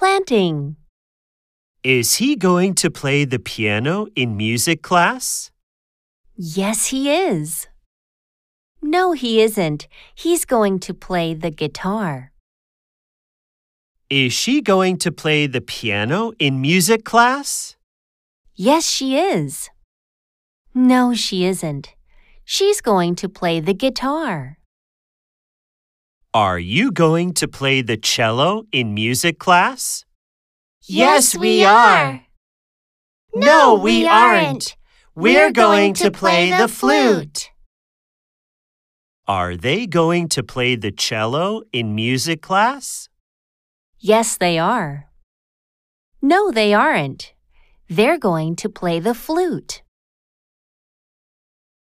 planting. Is he going to play the piano in music class? Yes, he is. No, he isn't. He's going to play the guitar. Is she going to play the piano in music class? Yes, she is. No, she isn't. She's going to play the guitar. Are you going to play the cello in music class? Yes, we are. No, we aren't. We're going to play the flute. Are they going to play the cello in music class? Yes, they are. No, they aren't. They're going to play the flute.